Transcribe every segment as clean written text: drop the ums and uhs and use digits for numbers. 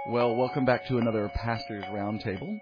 Well, welcome back to another Pastor's Roundtable.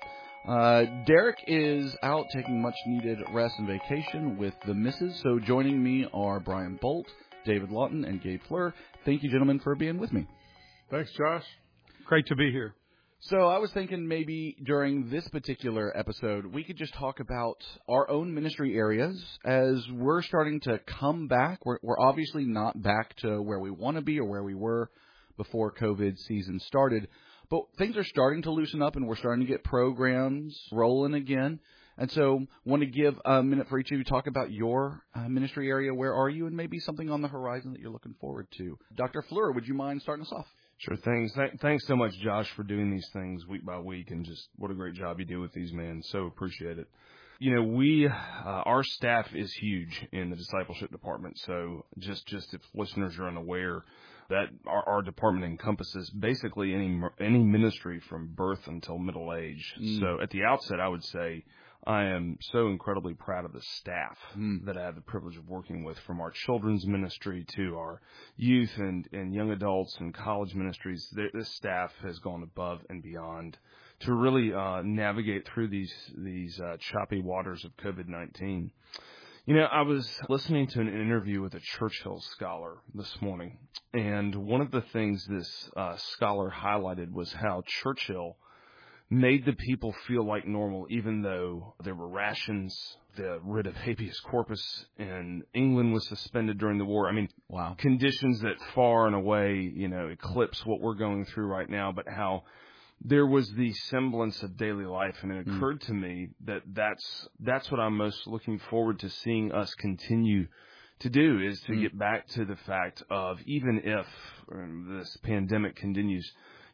Derek is out taking much-needed rest and vacation with the missus, so joining me are Brian Bolt, David Lawton, and Gabe Fleur. Thank you, gentlemen, for being with me. Thanks, Josh. Great to be here. So I was thinking maybe during this particular episode, we could just talk about our own ministry areas as we're starting to come back. We're obviously not back to where we want to be or where we were before COVID season started, but things are starting to loosen up and we're starting to get programs rolling again. And so want to give a minute for each of you to talk about your ministry area. Where are you? And maybe something on the horizon that you're looking forward to. Dr. Fleur, would you mind starting us off? Sure thing. Thanks so much, Josh, for doing these things week by week, and just what a great job you do with these, man. So appreciate it. You know, our staff is huge in the discipleship department. So just if listeners are unaware, that our department encompasses basically any ministry from birth until middle age. So at the outset, I would say I am so incredibly proud of the staff that I have the privilege of working with, from our children's ministry to our youth and young adults and college ministries. This staff has gone above and beyond to really navigate through these choppy waters of COVID-19. You know, I was listening to an interview with a Churchill scholar this morning, and one of the things this scholar highlighted was how Churchill made the people feel like normal, even though there were rations, the writ of habeas corpus in England was suspended during the war. I mean, wow, conditions that far and away, eclipse what we're going through right now, but how there was the semblance of daily life. And it occurred to me that that's what I'm most looking forward to seeing us continue to do, is to get back to the fact of, even if this pandemic continues,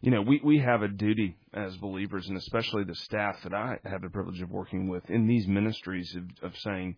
we have a duty as believers, and especially the staff that I have the privilege of working with in these ministries, of saying,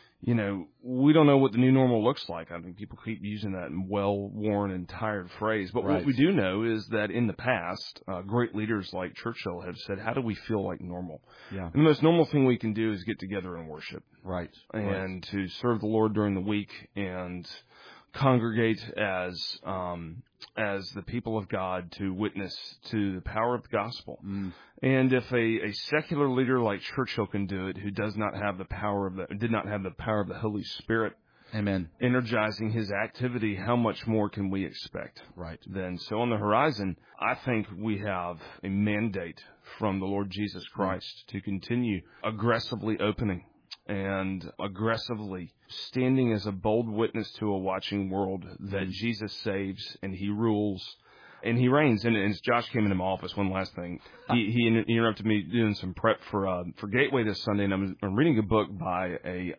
we don't know what the new normal looks like. I think people keep using that well-worn and tired phrase. But what we do know is that in the past, great leaders like Churchill have said, how do we feel like normal? Yeah. And the most normal thing we can do is get together and worship. Right. And to serve the Lord during the week and congregate as the people of God to witness to the power of the gospel. And if a secular leader like Churchill can do it, who did not have the power of the Holy Spirit, amen, energizing his activity, how much more can we expect? Right. Then, so on the horizon, I think we have a mandate from the Lord Jesus Christ to continue aggressively opening and aggressively standing as a bold witness to a watching world that Jesus saves and he rules and he reigns. And as Josh came into my office, one last thing, he interrupted me doing some prep for Gateway this Sunday, and I'm reading a book by a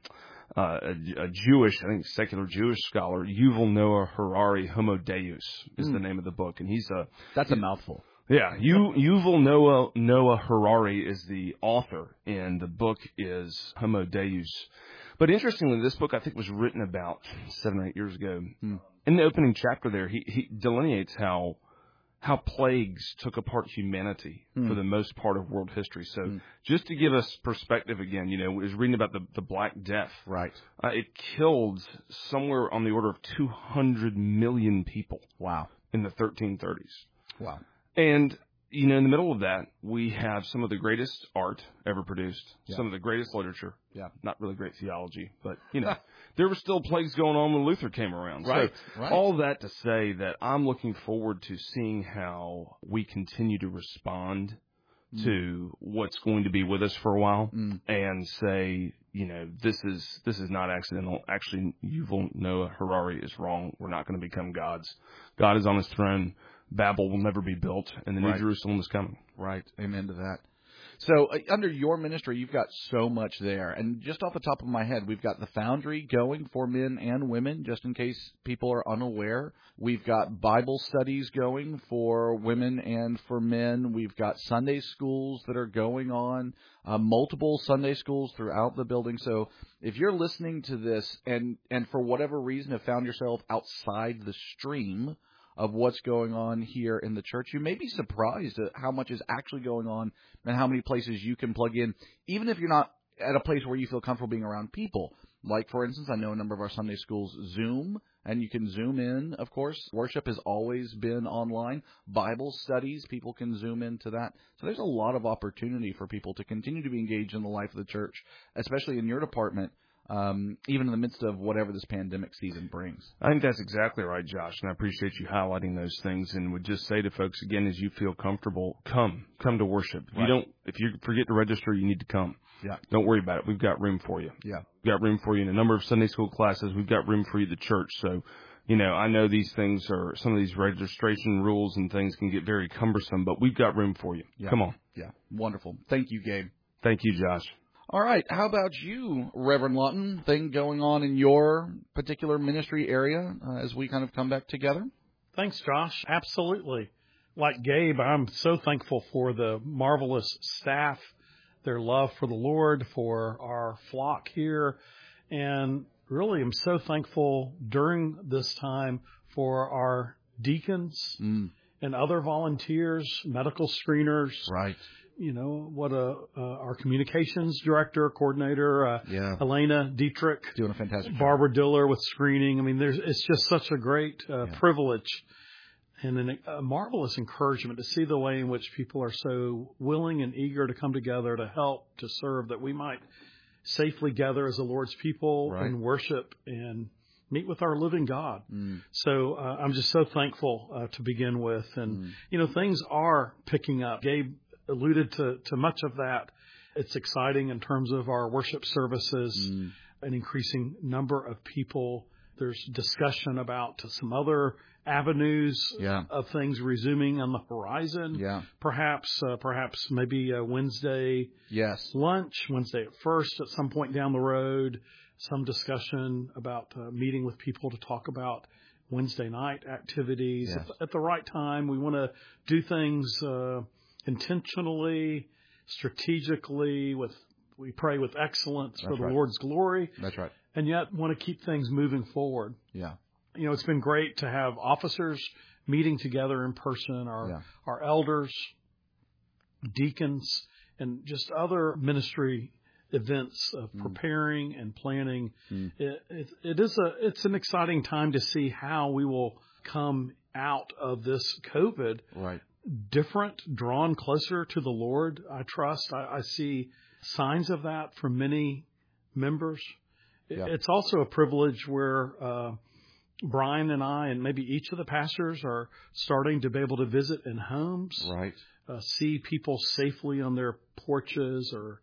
Jewish, I think secular Jewish scholar, Yuval Noah Harari. Homo Deus is the name of the book, and that's a mouthful. Yeah, Yuval Noah Harari is the author, and the book is Homo Deus. But interestingly, this book, I think, was written about 7 or 8 years ago. In the opening chapter there, he delineates how plagues took apart humanity for the most part of world history. So just to give us perspective again, was reading about the Black Death. Right. It killed somewhere on the order of 200 million people. Wow. In the 1330s. Wow. And, in the middle of that, we have some of the greatest art ever produced, some of the greatest literature. Yeah. Not really great theology, but, there were still plagues going on when Luther came around. Right. So all that to say that I'm looking forward to seeing how we continue to respond to what's going to be with us for a while and say, this is not accidental. Actually, Yuval Noah Harari is wrong. We're not going to become gods. God is on his throne. Babel will never be built, and the New Jerusalem is coming. Right. Amen to that. So under your ministry, you've got so much there. And just off the top of my head, we've got the Foundry going for men and women, just in case people are unaware. We've got Bible studies going for women and for men. We've got Sunday schools that are going on, multiple Sunday schools throughout the building. So if you're listening to this and for whatever reason have found yourself outside the stream of what's going on here in the church, you may be surprised at how much is actually going on and how many places you can plug in, even if you're not at a place where you feel comfortable being around people. Like, for instance, I know a number of our Sunday schools Zoom, and you can Zoom in, of course. Worship has always been online. Bible studies, people can Zoom into that. So there's a lot of opportunity for people to continue to be engaged in the life of the church, especially in your department, even in the midst of whatever this pandemic season brings. I think that's exactly right, Josh, and I appreciate you highlighting those things, and would just say to folks, again, as you feel comfortable, come to worship. If you forget to register, you need to come. Yeah. Don't worry about it. We've got room for you. Yeah. We've got room for you in a number of Sunday school classes. We've got room for you at the church. So, I know these things some of these registration rules and things can get very cumbersome, but we've got room for you. Yeah. Come on. Yeah. Wonderful. Thank you, Gabe. Thank you, Josh. All right. How about you, Reverend Lawton? Thing going on in your particular ministry area as we kind of come back together? Thanks, Josh. Absolutely. Like Gabe, I'm so thankful for the marvelous staff, their love for the Lord, for our flock here. And really, I'm so thankful during this time for our deacons and other volunteers, medical screeners. Right. Our communications director, coordinator, Elena Dietrich, doing a fantastic job. Barbara Diller with screening. I mean, it's just such a great privilege and a marvelous encouragement to see the way in which people are so willing and eager to come together to help, to serve, that we might safely gather as the Lord's people and worship and meet with our living God. So I'm just so thankful to begin with. And, things are picking up. Gabe alluded to much of that. It's exciting in terms of our worship services, an increasing number of people. There's discussion about some other avenues of things resuming on the horizon. Yeah. Perhaps maybe a Wednesday lunch, Wednesday at first at some point down the road, some discussion about meeting with people to talk about Wednesday night activities at the right time. We want to do things intentionally, strategically, we pray with excellence for the Lord's glory. That's right. And yet want to keep things moving forward. Yeah. It's been great to have officers meeting together in person, our elders, deacons, and just other ministry events of preparing and planning. It's an exciting time to see how we will come out of this COVID. Right. Different, drawn closer to the Lord, I trust. I see signs of that from many members. Yeah. It's also a privilege where Brian and I and maybe each of the pastors are starting to be able to visit in homes, see people safely on their porches or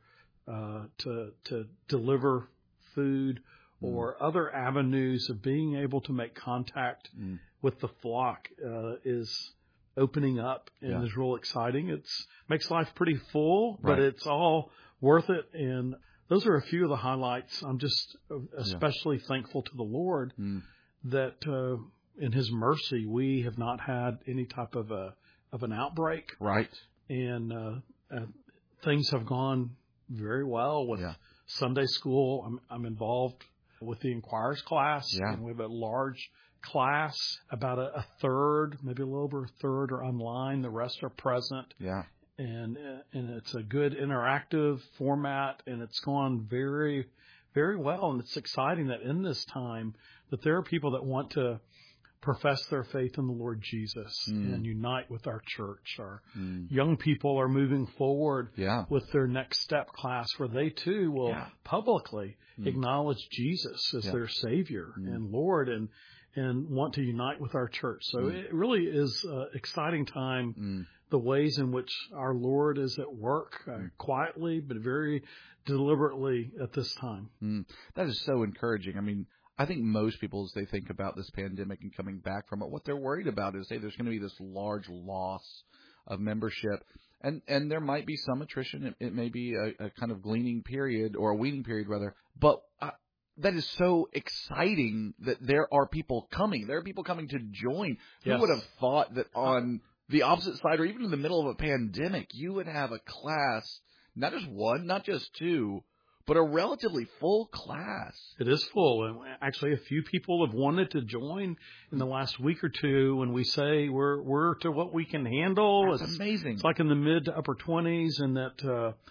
to deliver food or other avenues of being able to make contact with the flock is opening up and is real exciting. It's makes life pretty full, but it's all worth it. And those are a few of the highlights. I'm just especially thankful to the Lord that in His mercy we have not had any type of an outbreak. Right. And things have gone very well with Sunday school. I'm involved with the Inquirers class, and we have a large class. About a third, maybe a little over a third, are online. The rest are present. Yeah. And it's a good interactive format, and it's gone very, very well. And it's exciting that in this time that there are people that want to profess their faith in the Lord Jesus and unite with our church. Our young people are moving forward with their next step class, where they too will publicly acknowledge Jesus as their Savior and Lord, and want to unite with our church. So it really is an exciting time, the ways in which our Lord is at work, quietly but very deliberately at this time. That is so encouraging. I mean, I think most people, as they think about this pandemic and coming back from it, what they're worried about is, hey, there's going to be this large loss of membership. And there might be some attrition. It may be a kind of gleaning period, or a weaning period, rather. But that is so exciting that there are people coming. There are people coming to join. Who would have thought that on the opposite side, or even in the middle of a pandemic, you would have a class, not just one, not just two, but a relatively full class. It is full. And actually, a few people have wanted to join in the last week or two. When we say we're to what we can handle, That's amazing. It's like in the mid to upper 20s, and that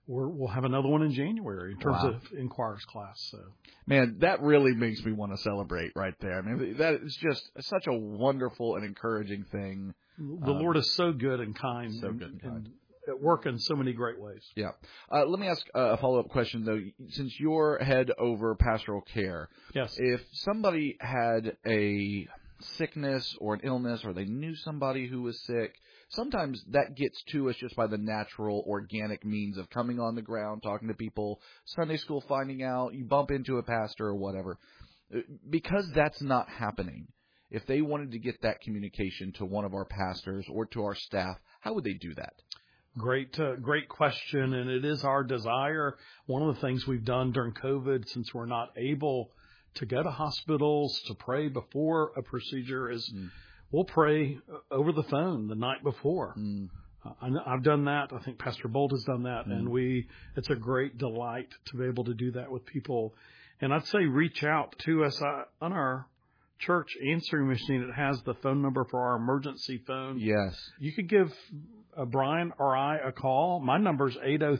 we'll have another one in January in terms of Inquirers class. So, man, that really makes me want to celebrate right there. I mean, that is just such a wonderful and encouraging thing. The Lord is so good and kind, and at work in so many great ways. Yeah. Let me ask a follow-up question, though. Since you're head over pastoral care, yes. If somebody had a sickness or an illness, or they knew somebody who was sick, sometimes that gets to us just by the natural, organic means of coming on the ground, talking to people, Sunday school, finding out, you bump into a pastor or whatever. Because that's not happening, if they wanted to get that communication to one of our pastors or to our staff, how would they do that? Great question, and it is our desire. One of the things we've done during COVID, since we're not able to go to hospitals to pray before a procedure, is we'll pray over the phone the night before. I've done that. I think Pastor Bolt has done that, and it's a great delight to be able to do that with people. And I'd say reach out to us on our church answering machine. It has the phone number for our emergency phone. Yes. You could give Brian or I a call. My number is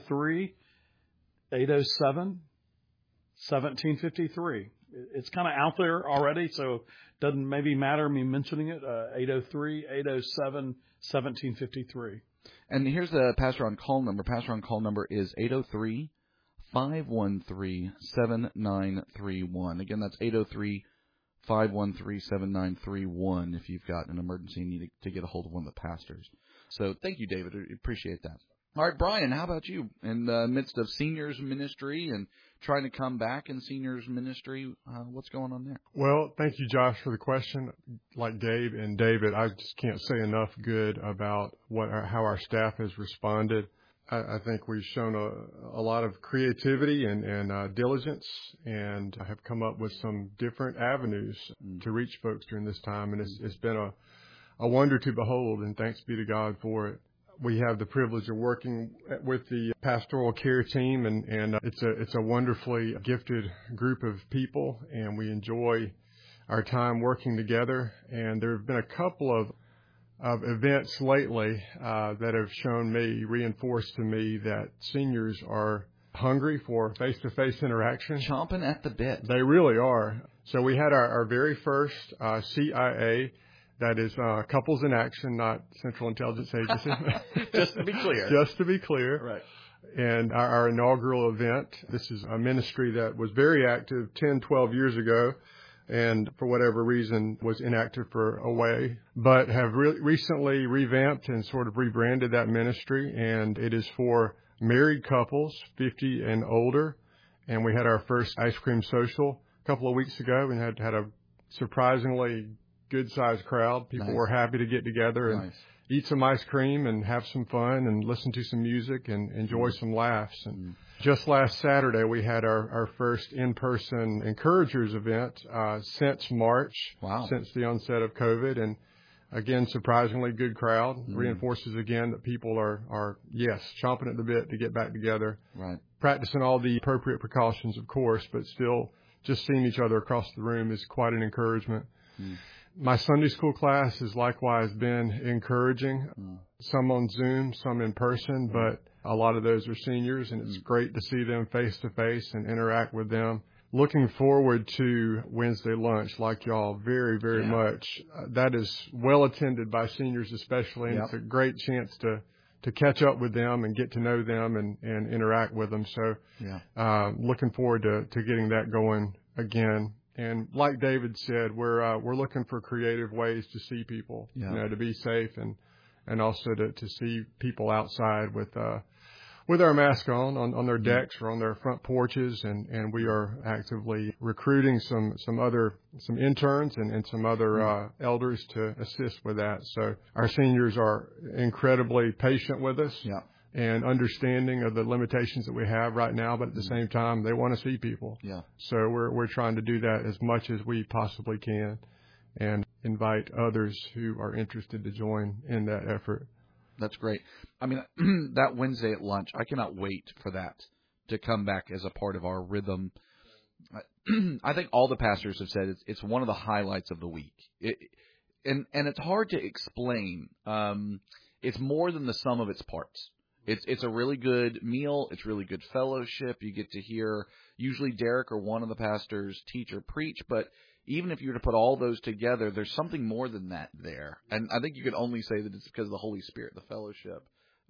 803-807-1753. It's kind of out there already, so it doesn't maybe matter me mentioning it. 803-807-1753. And here's the Pastor on Call number. Pastor on Call number is 803-513-7931. Again, that's 803-513-7931 if you've got an emergency and need to get a hold of one of the pastors. So thank you, David. I appreciate that. All right, Brian, how about you? In the midst of seniors ministry and trying to come back in seniors ministry, what's going on there? Well, thank you, Josh, for the question. Like Dave and David, I just can't say enough good about how our staff has responded. I think we've shown a lot of creativity and diligence, and have come up with some different avenues to reach folks during this time. And it's been a wonder to behold, and thanks be to God for it. We have the privilege of working with the pastoral care team, and it's a wonderfully gifted group of people, and we enjoy our time working together. And there have been a couple of events lately that have reinforced to me that seniors are hungry for face-to-face interaction. Chomping at the bit. They really are. So we had our very first CIA. That is Couples in Action, not Central Intelligence Agency. Just to be clear. Just to be clear. Right. And our inaugural event, this is a ministry that was very active 10, 12 years ago, and for whatever reason was inactive for a way, but have recently revamped and sort of rebranded that ministry. And it is for married couples, 50 and older. And we had our first ice cream social a couple of weeks ago, and had a surprisingly good-sized crowd. People were happy to get together and eat some ice cream and have some fun and listen to some music and enjoy some laughs. And just last Saturday, we had our first in-person Encouragers event since March, since the onset of COVID. And again, surprisingly good crowd. Reinforces again that people are chomping at the bit to get back together. Right. Practicing all the appropriate precautions, of course, but still just seeing each other across the room is quite an encouragement. My Sunday school class has likewise been encouraging, some on Zoom, some in person, but a lot of those are seniors, and it's great to see them face-to-face and interact with them. Looking forward to Wednesday lunch, like y'all, very, very much. That is well attended by seniors especially, and it's a great chance to catch up with them and get to know them and interact with them. So looking forward to getting that going again. And like David said, we're looking for creative ways to see people, to be safe and also to see people outside with our mask on their decks or on their front porches. And we are actively recruiting some interns and some other elders to assist with that. So our seniors are incredibly patient with us. Yeah. And understanding of the limitations that we have right now, but at the same time, they want to see people. Yeah. So we're trying to do that as much as we possibly can, and invite others who are interested to join in that effort. That's great. I mean, that Wednesday at lunch, I cannot wait for that to come back as a part of our rhythm. I think all the pastors have said it's one of the highlights of the week. And it's hard to explain. It's more than the sum of its parts. It's a really good meal. It's really good fellowship. You get to hear usually Derek or one of the pastors teach or preach, but even if you were to put all those together, there's something more than that there. And I think you could only say that it's because of the Holy Spirit, the fellowship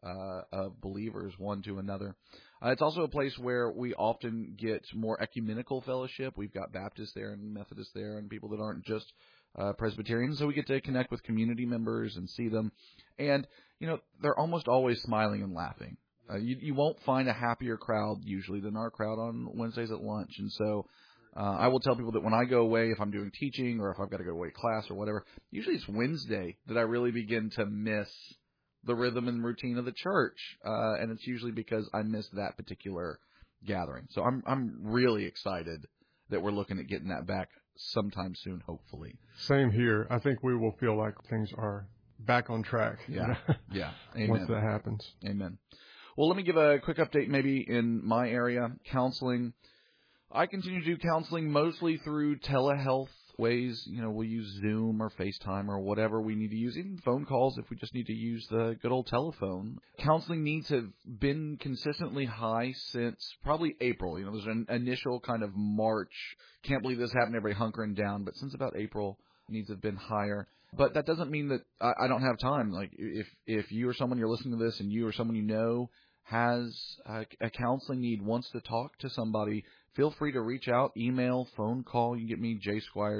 of believers one to another. It's also a place where we often get more ecumenical fellowship. We've got Baptists there and Methodists there and people that aren't just Presbyterians, so we get to connect with community members and see them. And, they're almost always smiling and laughing. You won't find a happier crowd usually than our crowd on Wednesdays at lunch. And so I will tell people that when I go away, if I'm doing teaching or if I've got to go away to class or whatever, usually it's Wednesday that I really begin to miss the rhythm and routine of the church. And it's usually because I missed that particular gathering. So I'm really excited that we're looking at getting that back sometime soon, hopefully. Same here. I think we will feel like things are back on track. Yeah. Yeah. Amen. Once that happens. Amen. Well, let me give a quick update maybe in my area, counseling. I continue to do counseling mostly through telehealth ways. We'll use Zoom or FaceTime or whatever we need to use, even phone calls if we just need to use the good old telephone. Counseling needs have been consistently high since probably April. There's an initial kind of March, can't believe this happened, everybody hunkering down, but since about April, needs have been higher. But that doesn't mean that I don't have time. Like if you or someone you're listening to this and you or someone you know has a counseling need, wants to talk to somebody, feel free to reach out, email, phone call. You can get me,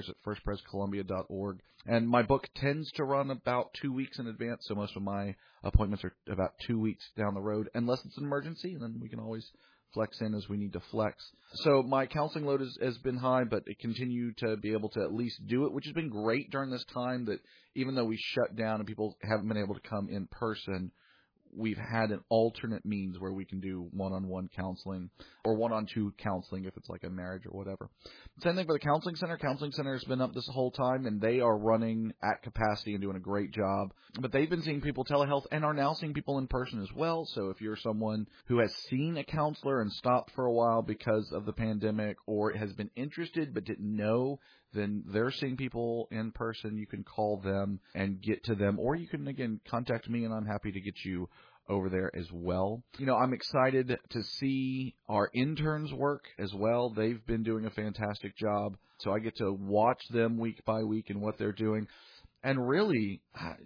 jsquires@firstprescolumbia.org. And my book tends to run about 2 weeks in advance, so most of my appointments are about 2 weeks down the road, unless it's an emergency, and then we can always flex in as we need to flex. So my counseling load has been high, but I continue to be able to at least do it, which has been great during this time that even though we shut down and people haven't been able to come in person, we've had an alternate means where we can do one-on-one counseling or one-on-two counseling if it's like a marriage or whatever. Same thing for the counseling center. Counseling center has been up this whole time, and they are running at capacity and doing a great job. But they've been seeing people telehealth and are now seeing people in person as well. So if you're someone who has seen a counselor and stopped for a while because of the pandemic or has been interested but didn't know, then they're seeing people in person. You can call them and get to them, or you can, again, contact me, and I'm happy to get you over there as well. I'm excited to see our interns work as well. They've been doing a fantastic job, so I get to watch them week by week and what they're doing. And really,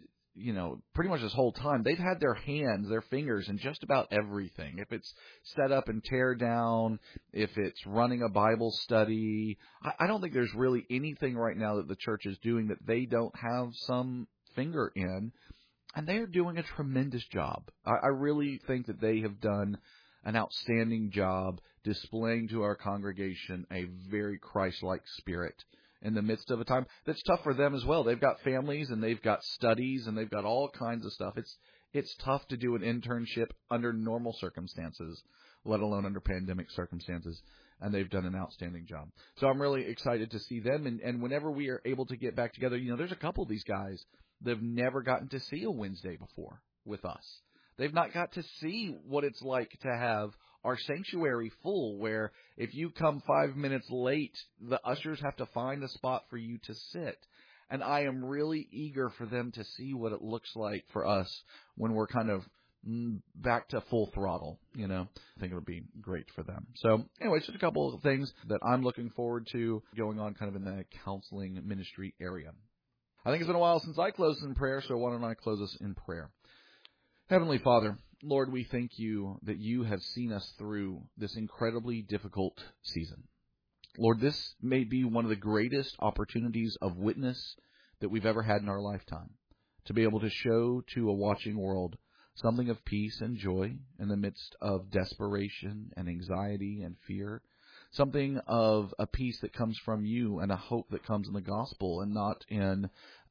pretty much this whole time, they've had their hands, their fingers in just about everything. If it's set up and tear down, if it's running a Bible study, I don't think there's really anything right now that the church is doing that they don't have some finger in. And they are doing a tremendous job. I really think that they have done an outstanding job displaying to our congregation a very Christ-like spirit in the midst of a time that's tough for them as well. They've got families and they've got studies and they've got all kinds of stuff. It's tough to do an internship under normal circumstances, let alone under pandemic circumstances, and they've done an outstanding job. So I'm really excited to see them, and whenever we are able to get back together, there's a couple of these guys that have never gotten to see a Wednesday before with us. They've not got to see what it's like to have our sanctuary full, where if you come 5 minutes late, the ushers have to find a spot for you to sit. And I am really eager for them to see what it looks like for us when we're kind of back to full throttle, I think it would be great for them. So anyway, it's just a couple of things that I'm looking forward to going on kind of in the counseling ministry area. I think it's been a while since I closed in prayer, so why don't I close us in prayer? Heavenly Father, Lord, we thank you that you have seen us through this incredibly difficult season. Lord, this may be one of the greatest opportunities of witness that we've ever had in our lifetime, to be able to show to a watching world something of peace and joy in the midst of desperation and anxiety and fear, something of a peace that comes from you and a hope that comes in the gospel and not in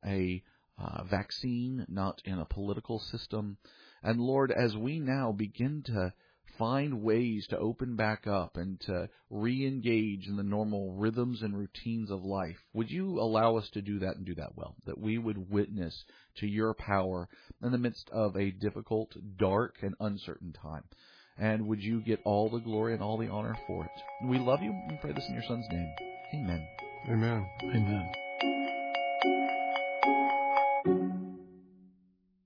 a vaccine, not in a political system. And Lord, as we now begin to find ways to open back up and to re-engage in the normal rhythms and routines of life, would you allow us to do that and do that well, that we would witness to your power in the midst of a difficult, dark, and uncertain time? And would you get all the glory and all the honor for it? We love you and pray this in your Son's name. Amen. Amen. Amen.